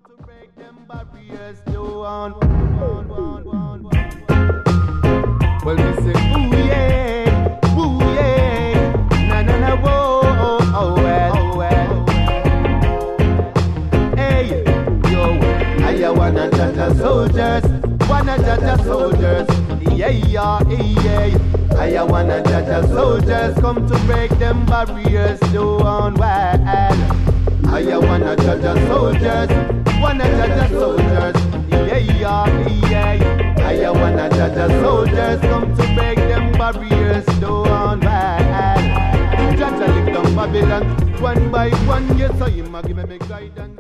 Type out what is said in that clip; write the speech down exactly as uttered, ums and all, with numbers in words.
to break them barriers down. Well, we say, ooh yeah, ooh yeah, na na na, whoa, oh, oh well, oh well. Hey, yo, I wanna Jaja soldiers, wanna Jaja soldiers, yeah, yeah, yeah. I wanna Jaja soldiers come to break them barriers down. Well, I wanna Jaja soldiers, wanna Jaja soldiers, yeah, yeah, yeah. I wanna Jaja soldiers come to break them barriers down. Well, Jaja lick down Babylon one by one, yes, I am a give me guidance.